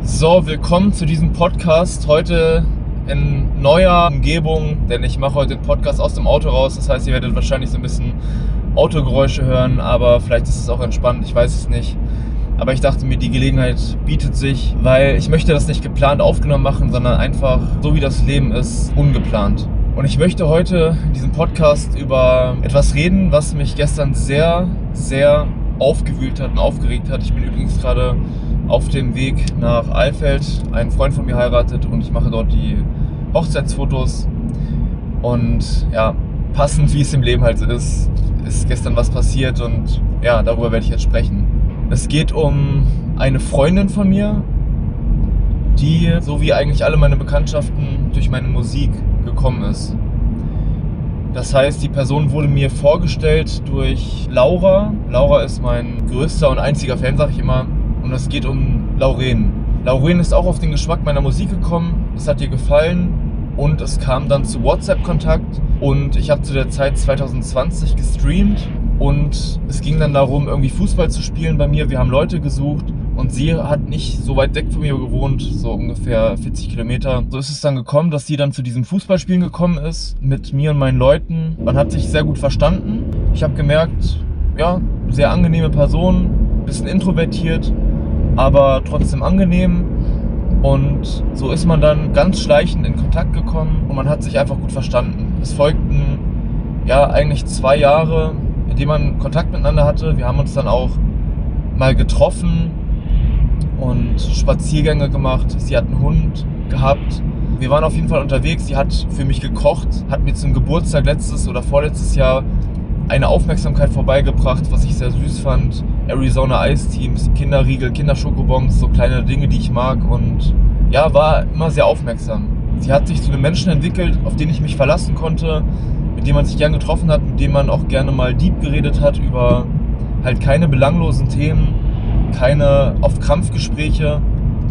So, willkommen zu diesem Podcast. Heute in neuer Umgebung, denn ich mache heute den Podcast aus dem Auto raus. Das heißt, ihr werdet wahrscheinlich so ein bisschen Autogeräusche hören, aber vielleicht ist es auch entspannt, ich weiß es nicht. Aber ich dachte mir, die Gelegenheit bietet sich, weil ich möchte das nicht geplant aufgenommen machen, sondern einfach, so wie das Leben ist, ungeplant. Und ich möchte heute in diesem Podcast über etwas reden, was mich gestern sehr, sehr aufgewühlt hat und aufgeregt hat. Ich bin übrigens gerade auf dem Weg nach Alfeld. Ein Freund von mir heiratet und ich mache dort die Hochzeitsfotos. Und ja, passend wie es im Leben halt so ist gestern was passiert und ja, darüber werde ich jetzt sprechen. Es geht um eine Freundin von mir, die, so wie eigentlich alle meine Bekanntschaften, durch meine Musik gekommen ist. Das heißt, die Person wurde mir vorgestellt durch Laura. Laura ist mein größter und einziger Fan, sag ich immer. Und es geht um Lauren. Lauren ist auch auf den Geschmack meiner Musik gekommen. Es hat ihr gefallen und es kam dann zu WhatsApp-Kontakt. Und ich habe zu der Zeit 2020 gestreamt und es ging dann darum, irgendwie Fußball zu spielen bei mir. Wir haben Leute gesucht und sie hat nicht so weit weg von mir gewohnt, so ungefähr 40 Kilometer. So ist es dann gekommen, dass sie dann zu diesem Fußballspielen gekommen ist mit mir und meinen Leuten. Man hat sich sehr gut verstanden. Ich habe gemerkt, ja, sehr angenehme Person, bisschen introvertiert, aber trotzdem angenehm. Und so ist man dann ganz schleichend in Kontakt gekommen und man hat sich einfach gut verstanden. Es folgten ja eigentlich 2 Jahre, in denen man Kontakt miteinander hatte. Wir haben uns dann auch mal getroffen und Spaziergänge gemacht. Sie hat einen Hund gehabt. Wir waren auf jeden Fall unterwegs. Sie hat für mich gekocht, hat mir zum Geburtstag letztes oder vorletztes Jahr eine Aufmerksamkeit vorbeigebracht, was ich sehr süß fand. Arizona Ice Teams, Kinderriegel, Kinderschokobons, so kleine Dinge, die ich mag und ja, war immer sehr aufmerksam. Sie hat sich zu einem Menschen entwickelt, auf den ich mich verlassen konnte, mit dem man sich gern getroffen hat, mit dem man auch gerne mal deep geredet hat über halt keine belanglosen Themen, keine auf Krampfgespräche.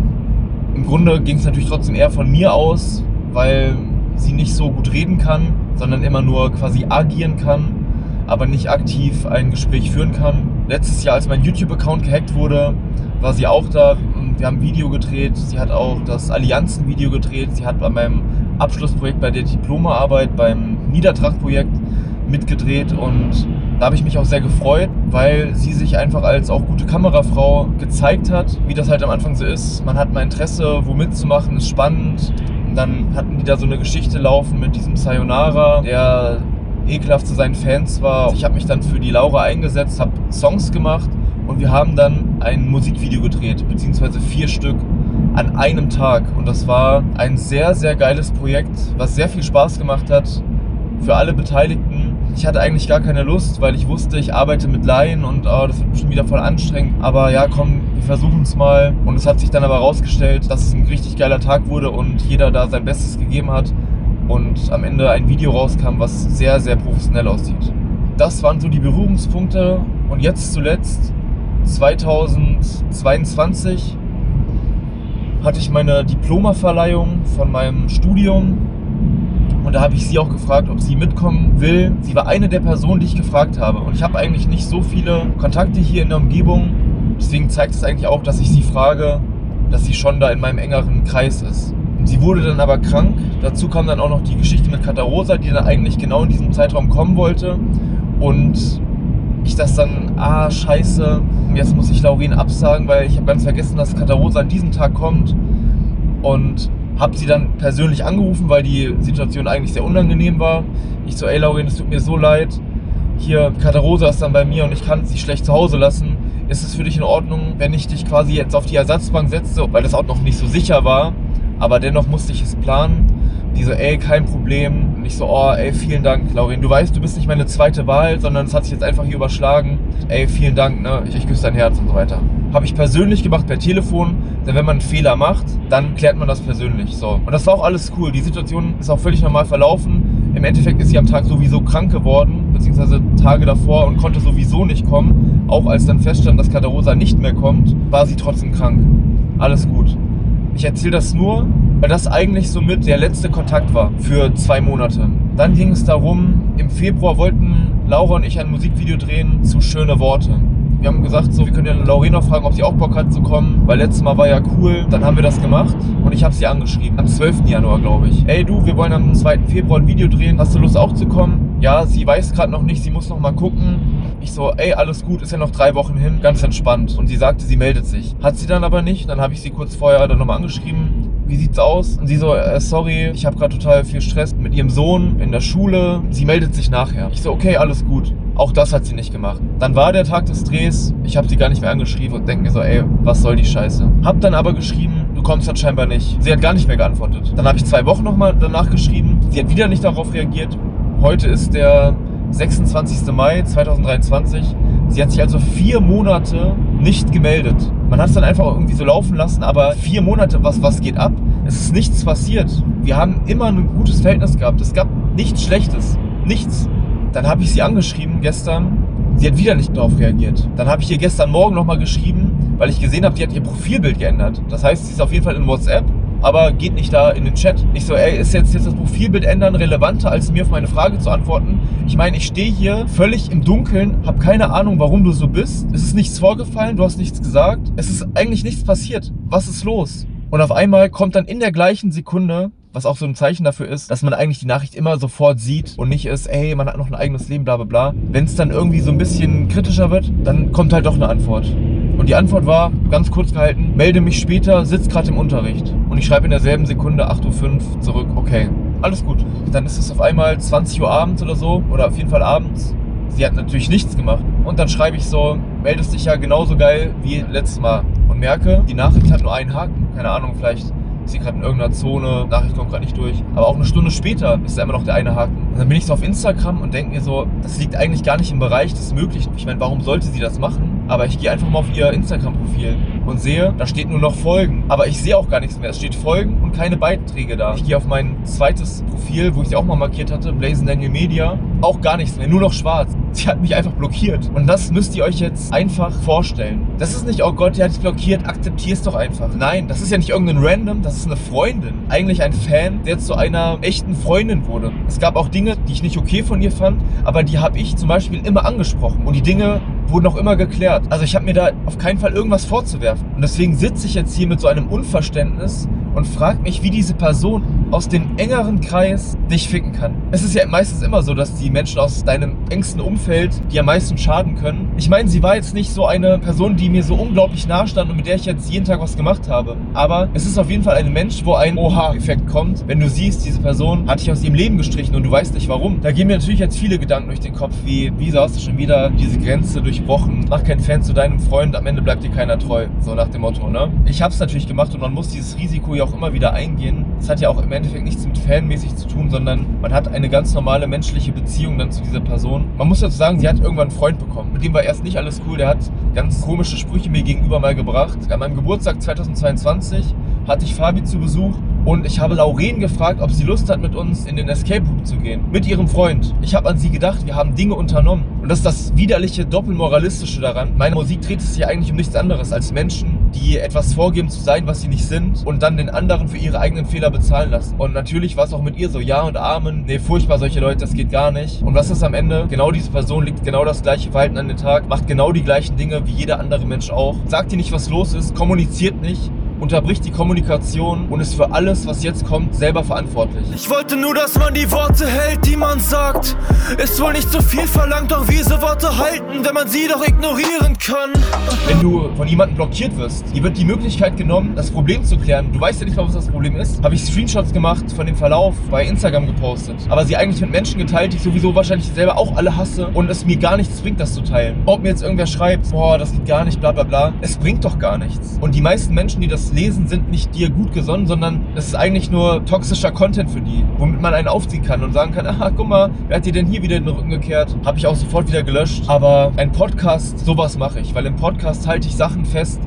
Im Grunde ging es natürlich trotzdem eher von mir aus, weil sie nicht so gut reden kann, sondern immer nur quasi agieren kann, aber nicht aktiv ein Gespräch führen kann. Letztes Jahr, als mein YouTube-Account gehackt wurde, war sie auch da und wir haben ein Video gedreht. Sie hat auch das Allianzen-Video gedreht. Sie hat bei meinem Abschlussprojekt, bei der Diplomaarbeit, beim Niedertracht-Projekt mitgedreht und da habe ich mich auch sehr gefreut, weil sie sich einfach als auch gute Kamerafrau gezeigt hat, wie das halt am Anfang so ist. Man hat mal Interesse, wo mitzumachen, ist spannend. Und dann hatten die da so eine Geschichte laufen mit diesem Sayonara, der ekelhaft zu seinen Fans war. Ich habe mich dann für die Laura eingesetzt, habe Songs gemacht und wir haben dann ein Musikvideo gedreht, beziehungsweise 4 Stück an einem Tag. Und das war ein sehr, sehr geiles Projekt, was sehr viel Spaß gemacht hat für alle Beteiligten. Ich hatte eigentlich gar keine Lust, weil ich wusste, ich arbeite mit Laien und das wird bestimmt wieder voll anstrengend. Aber ja, komm, wir versuchen es mal. Und es hat sich dann aber herausgestellt, dass es ein richtig geiler Tag wurde und jeder da sein Bestes gegeben hat. Und am Ende ein Video rauskam, was sehr, sehr professionell aussieht. Das waren so die Berührungspunkte. Und jetzt zuletzt, 2022, hatte ich meine Diplomaverleihung von meinem Studium. Und da habe ich sie auch gefragt, ob sie mitkommen will. Sie war eine der Personen, die ich gefragt habe. Und ich habe eigentlich nicht so viele Kontakte hier in der Umgebung. Deswegen zeigt es eigentlich auch, dass ich sie frage, dass sie schon da in meinem engeren Kreis ist. Sie wurde dann aber krank. Dazu kam dann auch noch die Geschichte mit Katarosa, die dann eigentlich genau in diesem Zeitraum kommen wollte. Und ich das dann, scheiße, jetzt muss ich Lauren absagen, weil ich habe ganz vergessen, dass Katarosa an diesem Tag kommt. Und habe sie dann persönlich angerufen, weil die Situation eigentlich sehr unangenehm war. Ich so, ey Lauren, es tut mir so leid. Hier, Katarosa ist dann bei mir und ich kann sie schlecht zu Hause lassen. Ist es für dich in Ordnung, wenn ich dich quasi jetzt auf die Ersatzbank setze, weil das auch noch nicht so sicher war? Aber dennoch musste ich es planen. Die so, ey, kein Problem. Und ich so, ey, vielen Dank, Lauren. Du weißt, du bist nicht meine zweite Wahl, sondern es hat sich jetzt einfach hier überschlagen. Ey, vielen Dank, ne? Ich küsse dein Herz und so weiter. Habe ich persönlich gemacht per Telefon, denn wenn man einen Fehler macht, dann klärt man das persönlich. So. Und das war auch alles cool. Die Situation ist auch völlig normal verlaufen. Im Endeffekt ist sie am Tag sowieso krank geworden, beziehungsweise Tage davor und konnte sowieso nicht kommen. Auch als dann feststand, dass Katarosa nicht mehr kommt, war sie trotzdem krank. Alles gut. Ich erzähle das nur, weil das eigentlich somit der letzte Kontakt war für 2 Monate. Dann ging es darum, im Februar wollten Laura und ich ein Musikvideo drehen zu Schöne Worte. Wir haben gesagt, so, wir können ja Lorena fragen, ob sie auch Bock hat zu kommen, weil letztes Mal war ja cool. Dann haben wir das gemacht und ich habe sie angeschrieben. Am 12. Januar, glaube ich. Ey du, wir wollen am 2. Februar ein Video drehen. Hast du Lust auch zu kommen? Ja, sie weiß gerade noch nicht, sie muss noch mal gucken. Ich so, ey, alles gut, ist ja noch 3 Wochen hin, ganz entspannt. Und sie sagte, sie meldet sich. Hat sie dann aber nicht. Dann habe ich sie kurz vorher dann nochmal angeschrieben. Wie sieht's aus? Und sie so, sorry, ich habe gerade total viel Stress mit ihrem Sohn in der Schule. Sie meldet sich nachher. Ich so, okay, alles gut. Auch das hat sie nicht gemacht. Dann war der Tag des Drehs. Ich habe sie gar nicht mehr angeschrieben und denke mir so, ey, was soll die Scheiße? Hab dann aber geschrieben, du kommst dann scheinbar nicht. Sie hat gar nicht mehr geantwortet. Dann habe ich 2 Wochen nochmal danach geschrieben. Sie hat wieder nicht darauf reagiert. Heute ist der 26. Mai 2023. Sie hat sich also 4 Monate nicht gemeldet. Man hat es dann einfach irgendwie so laufen lassen, aber 4 Monate, was geht ab? Es ist nichts passiert. Wir haben immer ein gutes Verhältnis gehabt. Es gab nichts Schlechtes. Nichts. Dann habe ich sie angeschrieben gestern. Sie hat wieder nicht darauf reagiert. Dann habe ich ihr gestern Morgen nochmal geschrieben, weil ich gesehen habe, die hat ihr Profilbild geändert. Das heißt, sie ist auf jeden Fall in WhatsApp, aber geht nicht da in den Chat. Ich so, ey, ist jetzt das Profilbild ändern relevanter, als mir auf meine Frage zu antworten? Ich meine, ich stehe hier völlig im Dunkeln, habe keine Ahnung, warum du so bist. Es ist nichts vorgefallen, du hast nichts gesagt. Es ist eigentlich nichts passiert. Was ist los? Und auf einmal kommt dann in der gleichen Sekunde, was auch so ein Zeichen dafür ist, dass man eigentlich die Nachricht immer sofort sieht und nicht ist, ey, man hat noch ein eigenes Leben, bla bla bla. Wenn es dann irgendwie so ein bisschen kritischer wird, dann kommt halt doch eine Antwort. Und die Antwort war, ganz kurz gehalten, melde mich später, sitz gerade im Unterricht. Und ich schreibe in derselben Sekunde 8:05 Uhr zurück, okay, alles gut. Dann ist es auf einmal 20 Uhr abends oder so, oder auf jeden Fall abends. Sie hat natürlich nichts gemacht. Und dann schreibe ich so, meldest dich ja genauso geil wie letztes Mal. Und merke, die Nachricht hat nur einen Haken. Keine Ahnung, vielleicht ist sie gerade in irgendeiner Zone, Nachricht kommt gerade nicht durch. Aber auch eine Stunde später ist da immer noch der eine Haken. Und dann bin ich so auf Instagram und denke mir so, das liegt eigentlich gar nicht im Bereich des Möglichen. Ich meine, warum sollte sie das machen? Aber ich gehe einfach mal auf ihr Instagram-Profil und sehe, da steht nur noch Folgen. Aber ich sehe auch gar nichts mehr. Es steht Folgen und keine Beiträge da. Ich gehe auf mein zweites Profil, wo ich sie auch mal markiert hatte, Blazing Daniel Media. Auch gar nichts mehr, nur noch schwarz. Sie hat mich einfach blockiert. Und das müsst ihr euch jetzt einfach vorstellen. Das ist nicht, oh Gott, die hat dich blockiert, akzeptier's doch einfach. Nein, das ist ja nicht irgendein Random, das ist eine Freundin. Eigentlich ein Fan, der zu einer echten Freundin wurde. Es gab auch Dinge, die ich nicht okay von ihr fand, aber die habe ich zum Beispiel immer angesprochen. Und die Dinge wurden auch immer geklärt. Also ich habe mir da auf keinen Fall irgendwas vorzuwerfen. Und deswegen sitze ich jetzt hier mit so einem Unverständnis und frage mich, wie diese Person aus dem engeren Kreis dich ficken kann. Es ist ja meistens immer so, dass die Menschen aus deinem engsten Umfeld dir am meisten schaden können. Ich meine, sie war jetzt nicht so eine Person, die mir so unglaublich nahe stand und mit der ich jetzt jeden Tag was gemacht habe. Aber es ist auf jeden Fall ein Mensch, wo ein Oha-Effekt kommt, wenn du siehst, diese Person hat dich aus ihrem Leben gestrichen und du weißt nicht warum. Da gehen mir natürlich jetzt viele Gedanken durch den Kopf, wie, wieso hast du schon wieder diese Grenze durchbrochen? Mach keinen Fan zu deinem Freund, am Ende bleibt dir keiner treu. So nach dem Motto, ne? Ich hab's natürlich gemacht und man muss dieses Risiko ja auch immer wieder eingehen. Es hat ja auch im Endeffekt nichts mit fanmäßig zu tun, sondern man hat eine ganz normale menschliche Beziehung dann zu dieser Person. Man muss dazu sagen, sie hat irgendwann einen Freund bekommen. Mit dem war erst nicht alles cool, der hat ganz komische Sprüche mir gegenüber mal gebracht. An meinem Geburtstag 2022 hatte ich Fabi zu Besuch und ich habe Lauren gefragt, ob sie Lust hat, mit uns in den Escape Room zu gehen. Mit ihrem Freund. Ich habe an sie gedacht, wir haben Dinge unternommen. Und das ist das widerliche, doppelmoralistische daran. Meine Musik dreht sich ja eigentlich um nichts anderes als Menschen, die etwas vorgeben zu sein, was sie nicht sind und dann den anderen für ihre eigenen Fehler bezahlen lassen. Und natürlich war es auch mit ihr so, ja und Amen, nee, furchtbar, solche Leute, das geht gar nicht. Und was ist am Ende? Genau diese Person legt genau das gleiche Verhalten an den Tag, macht genau die gleichen Dinge wie jeder andere Mensch auch. Sagt ihr nicht, was los ist, kommuniziert nicht, unterbricht die Kommunikation und ist für alles, was jetzt kommt, selber verantwortlich. Ich wollte nur, dass man die Worte hält, die man sagt. Ist wohl nicht so viel verlangt, doch diese Worte halten, wenn man sie doch ignorieren kann. Wenn du von jemandem blockiert wirst, dir wird die Möglichkeit genommen, das Problem zu klären. Du weißt ja nicht mal, was das Problem ist. Habe ich Screenshots gemacht von dem Verlauf bei Instagram gepostet. Aber sie eigentlich mit Menschen geteilt, die ich sowieso wahrscheinlich selber auch alle hasse und es mir gar nichts bringt, das zu teilen. Ob mir jetzt irgendwer schreibt, boah, das geht gar nicht, bla bla bla. Es bringt doch gar nichts. Und die meisten Menschen, die das lesen, sind nicht dir gut gesonnen, sondern es ist eigentlich nur toxischer Content für die, womit man einen aufziehen kann und sagen kann, ah, guck mal, wer hat dir denn hier wieder den Rücken gekehrt? Habe ich auch sofort wieder gelöscht. Aber ein Podcast, sowas mache ich, weil im Podcast halte ich Sachen fest,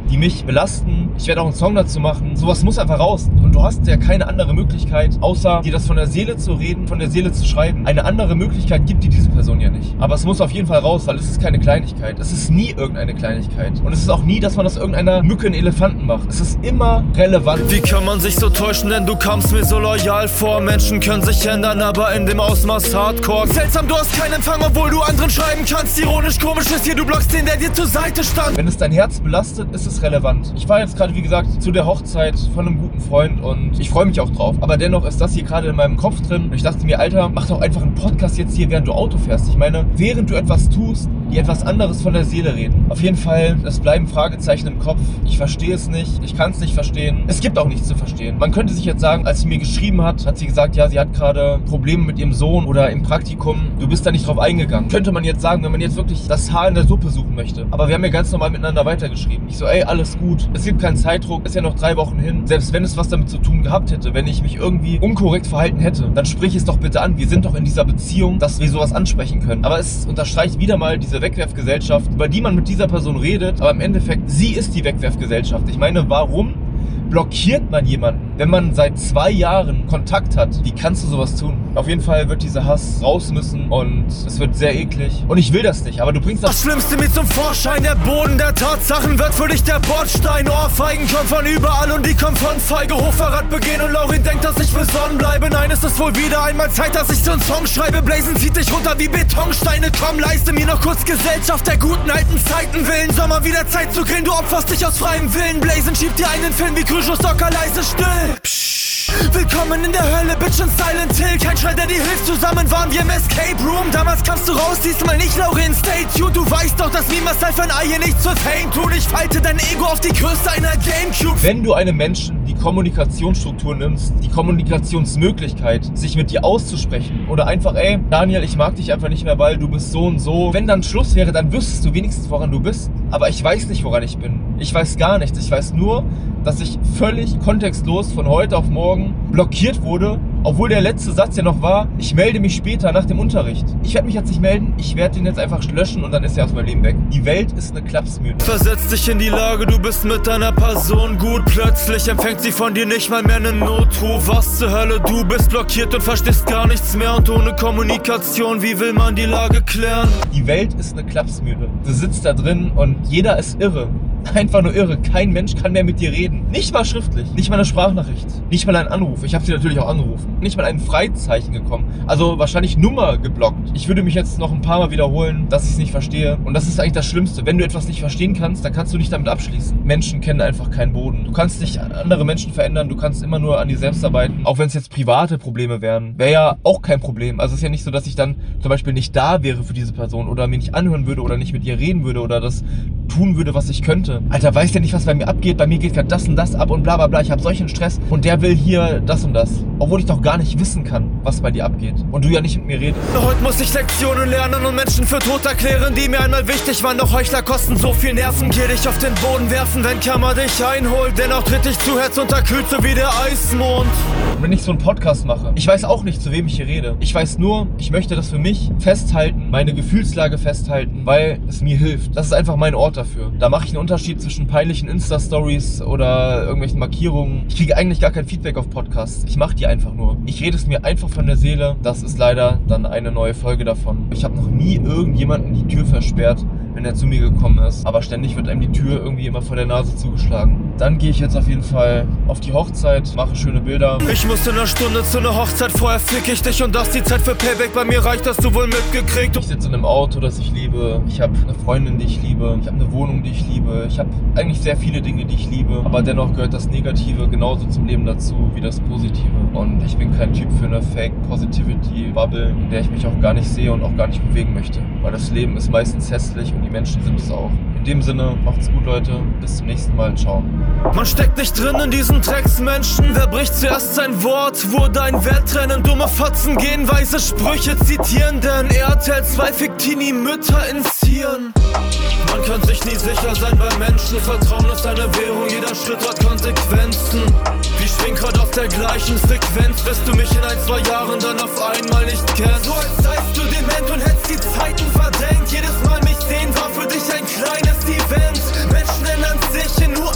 die mich belasten. Ich werde auch einen Song dazu machen. Sowas muss einfach raus. Und du hast ja keine andere Möglichkeit, außer dir das von der Seele zu reden, von der Seele zu schreiben. Eine andere Möglichkeit gibt dir diese Person ja nicht. Aber es muss auf jeden Fall raus, weil es ist keine Kleinigkeit. Es ist nie irgendeine Kleinigkeit. Und es ist auch nie, dass man aus irgendeiner Mücke einen Elefanten macht. Es ist immer relevant. Wie kann man sich so täuschen, denn du kamst mir so loyal vor. Menschen können sich ändern, aber in dem Ausmaß Hardcore. Seltsam, du hast keinen Empfang, obwohl du anderen schreiben kannst. Ironisch, komisch ist hier, du blockst den, der dir zur Seite stand. Wenn es dein Herz belastet, ist es relevant. Ich war jetzt gerade, wie gesagt, zu der Hochzeit von einem guten Freund und ich freue mich auch drauf. Aber dennoch ist das hier gerade in meinem Kopf drin und ich dachte mir, Alter, mach doch einfach einen Podcast jetzt hier, während du Auto fährst. Ich meine, während du etwas tust, die etwas anderes von der Seele reden. Auf jeden Fall, es bleiben Fragezeichen im Kopf. Ich verstehe es nicht, ich kann es nicht verstehen. Es gibt auch nichts zu verstehen. Man könnte sich jetzt sagen, als sie mir geschrieben hat sie gesagt, ja, sie hat gerade Probleme mit ihrem Sohn oder im Praktikum. Du bist da nicht drauf eingegangen. Könnte man jetzt sagen, wenn man jetzt wirklich das Haar in der Suppe suchen möchte. Aber wir haben ja ganz normal miteinander weitergeschrieben. Ich so, ey, alles gut. Es gibt keinen Zeitdruck, ist ja noch 3 Wochen hin. Selbst wenn es was damit zu tun gehabt hätte, wenn ich mich irgendwie unkorrekt verhalten hätte, dann sprich es doch bitte an. Wir sind doch in dieser Beziehung, dass wir sowas ansprechen können. Aber es unterstreicht wieder mal diese Wegwerfgesellschaft, über die man mit dieser Person redet, aber im Endeffekt, sie ist die Wegwerfgesellschaft. Ich meine, warum blockiert man jemanden, wenn man seit 2 Jahren Kontakt hat? Wie kannst du sowas tun? Auf jeden Fall wird dieser Hass raus müssen und es wird sehr eklig. Und ich will das nicht, aber du bringst das Schlimmste mir zum Vorschein. Der Boden der Tatsachen wird für dich der Bordstein. Ohrfeigen kommen von überall und die kommen von Feige. Hochverrat begehen und Laurin denkt, dass ich besonnen bleibe. Nein, es ist wohl wieder einmal Zeit, dass ich so einen Song schreibe. Blazen zieht dich runter wie Betonsteine. Komm, leiste mir noch kurz Gesellschaft der guten alten Zeiten willen. Sommer wieder Zeit zu grillen, du opferst dich aus freiem Willen. Blazen schiebt dir einen Film wie Kryschus-Docker leise still. Psch. Willkommen in der Hölle, Bitch und Silent Hill. Kein Schrei, der dir hilft, zusammen waren wir im Escape Room. Damals kamst du raus, diesmal nicht, Laurin, stay tuned. Du weißt doch, dass niemals Life ein Ei hier nichts für Fame tun. Ich falte dein Ego auf die Größe einer Gamecube. Wenn du einem Menschen die Kommunikationsstruktur nimmst, die Kommunikationsmöglichkeit, sich mit dir auszusprechen oder einfach, ey, Daniel, ich mag dich einfach nicht mehr, weil du bist so und so. Wenn dann Schluss wäre, dann wüsstest du wenigstens, woran du bist. Aber ich weiß nicht, woran ich bin. Ich weiß gar nichts. Ich weiß nur, dass ich völlig kontextlos von heute auf morgen blockiert wurde, obwohl der letzte Satz ja noch war, ich melde mich später nach dem Unterricht. Ich werde mich jetzt nicht melden, ich werde den jetzt einfach löschen und dann ist er aus meinem Leben weg. Die Welt ist eine Klapsmühle. Versetz dich in die Lage, du bist mit deiner Person gut. Plötzlich empfängt sie von dir nicht mal mehr einen Notruf. Was zur Hölle, du bist blockiert und verstehst gar nichts mehr. Und ohne Kommunikation, wie will man die Lage klären? Die Welt ist eine Klapsmühle. Du sitzt da drin und jeder ist irre. Einfach nur irre. Kein Mensch kann mehr mit dir reden. Nicht mal schriftlich. Nicht mal eine Sprachnachricht. Nicht mal ein Anruf. Ich habe sie natürlich auch angerufen. Nicht mal ein Freizeichen gekommen. Also wahrscheinlich Nummer geblockt. Ich würde mich jetzt noch ein paar Mal wiederholen, dass ich es nicht verstehe. Und das ist eigentlich das Schlimmste. Wenn du etwas nicht verstehen kannst, dann kannst du nicht damit abschließen. Menschen kennen einfach keinen Boden. Du kannst nicht andere Menschen verändern. Du kannst immer nur an dir selbst arbeiten. Auch wenn es jetzt private Probleme wären, wäre ja auch kein Problem. Also es ist ja nicht so, dass ich dann zum Beispiel nicht da wäre für diese Person oder mir nicht anhören würde oder nicht mit ihr reden würde oder das tun würde, was ich könnte. Alter, weißt ja nicht, was bei mir abgeht. Bei mir geht gerade das und das ab und bla bla bla. Ich habe solchen Stress und der will hier das und das. Obwohl ich doch gar nicht wissen kann, was bei dir abgeht. Und du ja nicht mit mir redest. Heute muss ich Lektionen lernen und Menschen für tot erklären, die mir einmal wichtig waren. Doch Heuchler kosten so viel Nerven. Geh dich auf den Boden werfen, wenn Kammer dich einholt. Dennoch tritt ich zu, herzunterkühlt, so wie der Eismond. Und wenn ich so einen Podcast mache, ich weiß auch nicht, zu wem ich hier rede. Ich weiß nur, ich möchte das für mich festhalten, meine Gefühlslage festhalten, weil es mir hilft. Das ist einfach mein Ort dafür. Da mache ich einen Unterschied zwischen peinlichen Insta-Stories oder irgendwelchen Markierungen. Ich kriege eigentlich gar kein Feedback auf Podcasts. Ich mache die einfach nur. Ich rede es mir einfach von der Seele. Das ist leider dann eine neue Folge davon. Ich habe noch nie irgendjemanden die Tür versperrt, wenn er zu mir gekommen ist. Aber ständig wird einem die Tür irgendwie immer vor der Nase zugeschlagen. Dann gehe ich jetzt auf jeden Fall auf die Hochzeit, mache schöne Bilder. Ich muss in einer Stunde zu einer Hochzeit, vorher fick ich dich und dass die Zeit für Payback bei mir reicht, hast du wohl mitgekriegt. Ich sitze in einem Auto, das ich liebe. Ich habe eine Freundin, die ich liebe. Ich habe eine Wohnung, die ich liebe. Ich habe eigentlich sehr viele Dinge, die ich liebe. Aber dennoch gehört das Negative genauso zum Leben dazu wie das Positive. Und ich bin kein Typ für eine Fake-Positivity-Bubble, in der ich mich auch gar nicht sehe und auch gar nicht bewegen möchte. Weil das Leben ist meistens hässlich und die Menschen sind es auch. In dem Sinne, macht's gut, Leute. Bis zum nächsten Mal. Ciao. Man steckt nicht drin in diesen Drecksmenschen. Wer bricht zuerst sein Wort? Wurde ein Wert trennen? Dumme Fotzen gehen, weise Sprüche zitieren. Denn RTL 2 fickt Teenie-Mütter ins Hirn. Man kann sich nie sicher sein bei Menschen. Vertrauen ist eine Währung, jeder Schritt hat Konsequenzen. Wir schwingen grad auf der gleichen Frequenz, bis du mich in 1-2 Jahren dann auf einmal nicht kennst. So als seist du dement und hättest die Zeiten verdenkt. Jedes Mal mich sehen war für dich ein kleines Event. Menschen ändern sich in nur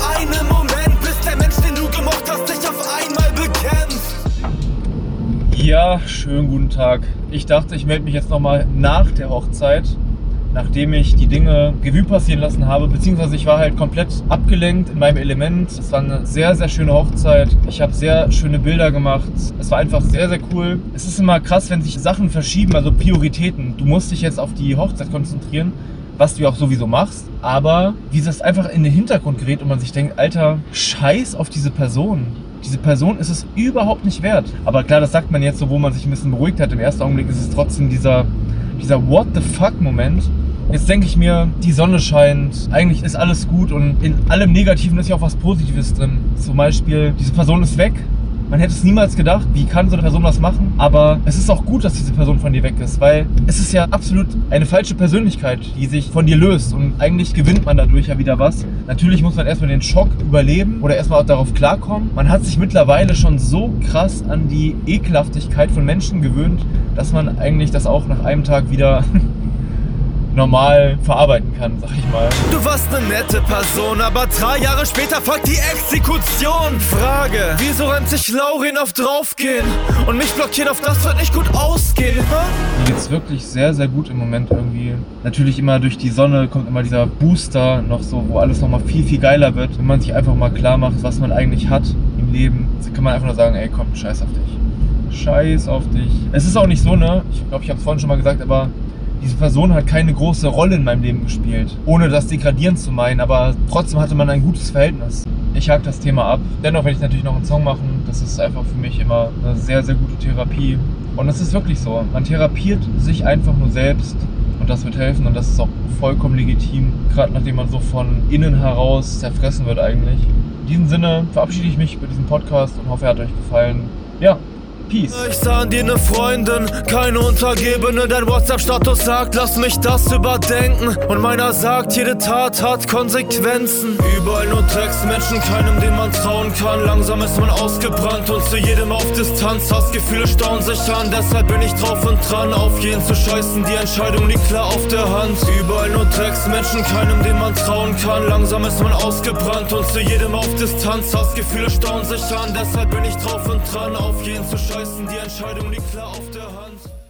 Ja, schönen guten Tag. Ich dachte, ich melde mich jetzt nochmal nach der Hochzeit, nachdem ich die Dinge Revue passieren lassen habe, beziehungsweise ich war halt komplett abgelenkt in meinem Element. Es war eine sehr, sehr schöne Hochzeit. Ich habe sehr schöne Bilder gemacht. Es war einfach sehr, sehr cool. Es ist immer krass, wenn sich Sachen verschieben, also Prioritäten. Du musst dich jetzt auf die Hochzeit konzentrieren, was du auch sowieso machst, aber wie das einfach in den Hintergrund gerät und man sich denkt, Alter, scheiß auf diese Person. Diese Person ist es überhaupt nicht wert. Aber klar, das sagt man jetzt so, wo man sich ein bisschen beruhigt hat. Im ersten Augenblick ist es trotzdem dieser What the fuck Moment. Jetzt denke ich mir, die Sonne scheint, eigentlich ist alles gut und in allem Negativen ist ja auch was Positives drin. Zum Beispiel, diese Person ist weg. Man hätte es niemals gedacht, wie kann so eine Person was machen? Aber es ist auch gut, dass diese Person von dir weg ist, weil es ist ja absolut eine falsche Persönlichkeit, die sich von dir löst und eigentlich gewinnt man dadurch ja wieder was. Natürlich muss man erstmal den Schock überleben oder erstmal auch darauf klarkommen. Man hat sich mittlerweile schon so krass an die Ekelhaftigkeit von Menschen gewöhnt, dass man eigentlich das auch nach einem Tag wieder normal verarbeiten kann, sag ich mal. Du warst eine nette Person, aber 3 Jahre später folgt die Exekution. Frage, wieso rennt sich Laurin auf draufgehen und mich blockieren auf das wird nicht gut ausgehen? Mir geht's wirklich sehr, sehr gut im Moment irgendwie. Natürlich immer durch die Sonne kommt immer dieser Booster noch so, wo alles nochmal viel, viel geiler wird. Wenn man sich einfach mal klar macht, was man eigentlich hat im Leben, dann kann man einfach nur sagen, ey komm, scheiß auf dich. Scheiß auf dich. Es ist auch nicht so, ne? Ich glaube, ich habe es vorhin schon mal gesagt, aber diese Person hat keine große Rolle in meinem Leben gespielt, ohne das degradierend zu meinen, aber trotzdem hatte man ein gutes Verhältnis. Ich hake das Thema ab. Dennoch werde ich natürlich noch einen Song machen. Das ist einfach für mich immer eine sehr, sehr gute Therapie. Und es ist wirklich so. Man therapiert sich einfach nur selbst und das wird helfen und das ist auch vollkommen legitim, gerade nachdem man so von innen heraus zerfressen wird eigentlich. In diesem Sinne verabschiede ich mich bei diesem Podcast und hoffe, er hat euch gefallen. Ja. Peace. Ich sah an dir ne Freundin, keine Untergebene. Dein WhatsApp-Status sagt, lass mich das überdenken. Und meiner sagt, jede Tat hat Konsequenzen. Überall nur Drecksmenschen, keinem, den man trauen kann. Langsam ist man ausgebrannt und zu jedem auf Distanz. Hassgefühle stauen sich an, deshalb bin ich drauf und dran. Auf jeden zu scheißen, die Entscheidung liegt klar auf der Hand. Überall nur Drecksmenschen, keinem, den man trauen kann. Langsam ist man ausgebrannt und zu jedem auf Distanz. Hassgefühle stauen sich an, deshalb bin ich drauf und dran. Auf jeden zu scheißen, die Entscheidung liegt klar auf der Hand.